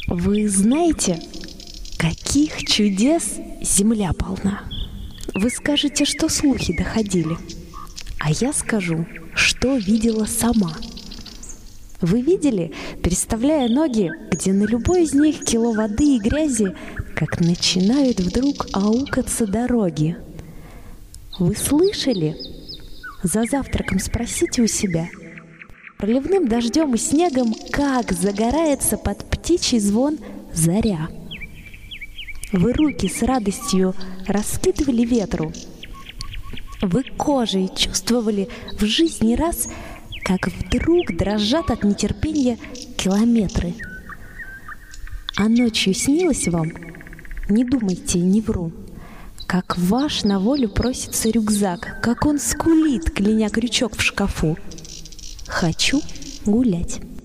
Вы знаете, каких чудес земля полна? Вы скажете, что слухи доходили, а я скажу, что видела сама. Вы видели, переставляя ноги, где на любой из них кило воды и грязи, как начинают вдруг аукаться дороги? Вы слышали? За завтраком спросите у себя. Проливным дождем и снегом, как загорается под птичий звон заря. Вы руки с радостью раскидывали ветру. Вы кожей чувствовали в жизни раз, как вдруг дрожат от нетерпения километры. А ночью снилось вам, не думайте, не вру, как ваш на волю просится рюкзак, как он скулит, кляня крючок в шкафу. Хочу гулять.